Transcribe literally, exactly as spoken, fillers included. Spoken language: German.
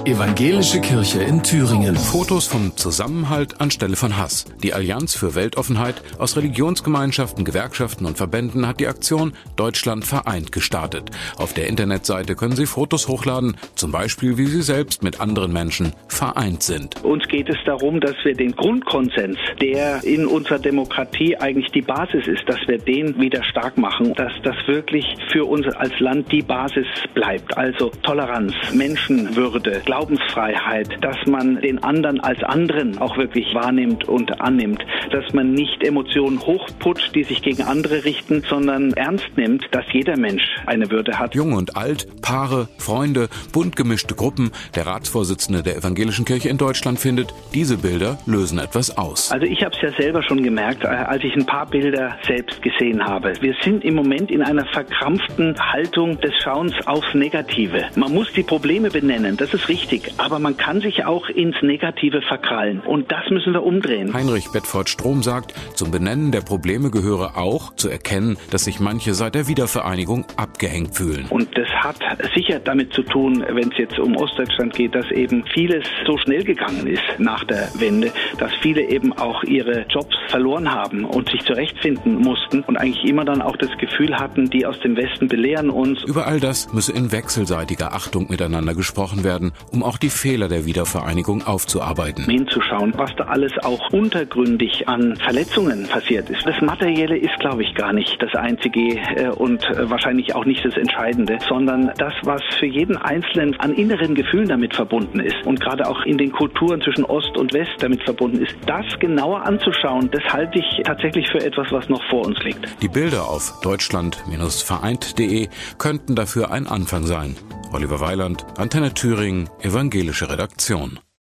Evangelische Kirche in Thüringen. Fotos vom Zusammenhalt anstelle von Hass. Die Allianz für Weltoffenheit aus Religionsgemeinschaften, Gewerkschaften und Verbänden hat die Aktion Deutschland vereint gestartet. Auf der Internetseite können Sie Fotos hochladen, zum Beispiel wie Sie selbst mit anderen Menschen vereint sind. Uns geht es darum, dass wir den Grundkonsens, der in unserer Demokratie eigentlich die Basis ist, dass wir den wieder stark machen, dass das wirklich für uns als Land die Basis bleibt. Also Toleranz, Menschenwürde, Glaubensfreiheit, dass man den anderen als anderen auch wirklich wahrnimmt und annimmt, dass man nicht Emotionen hochputscht, die sich gegen andere richten, sondern ernst nimmt, dass jeder Mensch eine Würde hat. Jung und alt, Paare, Freunde, bunt gemischte Gruppen. Der Ratsvorsitzende der Evangelischen Kirche in Deutschland findet, diese Bilder lösen etwas aus. Also ich habe es ja selber schon gemerkt, als ich ein paar Bilder selbst gesehen habe. Wir sind im Moment in einer verkrampften Haltung des Schauens aufs Negative. Man muss die Probleme benennen, das ist richtig. Aber man kann sich auch ins Negative verkrallen. Und das müssen wir umdrehen. Heinrich Bedford-Strom sagt, zum Benennen der Probleme gehöre auch zu erkennen, dass sich manche seit der Wiedervereinigung abgehängt fühlen. Und das hat sicher damit zu tun, wenn es jetzt um Ostdeutschland geht, dass eben vieles so schnell gegangen ist nach der Wende, dass viele eben auch ihre Jobs verloren haben und sich zurechtfinden mussten und eigentlich immer dann auch das Gefühl hatten, die aus dem Westen belehren uns. Über all das müsse in wechselseitiger Achtung miteinander gesprochen werden, um auch die Fehler der Wiedervereinigung aufzuarbeiten. Hinzuschauen, was da alles auch untergründig an Verletzungen passiert ist. Das Materielle ist, glaube ich, gar nicht das Einzige äh, und äh, wahrscheinlich auch nicht das Entscheidende, sondern das, was für jeden Einzelnen an inneren Gefühlen damit verbunden ist und gerade auch in den Kulturen zwischen Ost und West damit verbunden ist, das genauer anzuschauen, das halte ich tatsächlich für etwas, was noch vor uns liegt. Die Bilder auf deutschland vereint punkt de könnten dafür ein Anfang sein. Oliver Weiland, Antenne Thüringen, Evangelische Redaktion.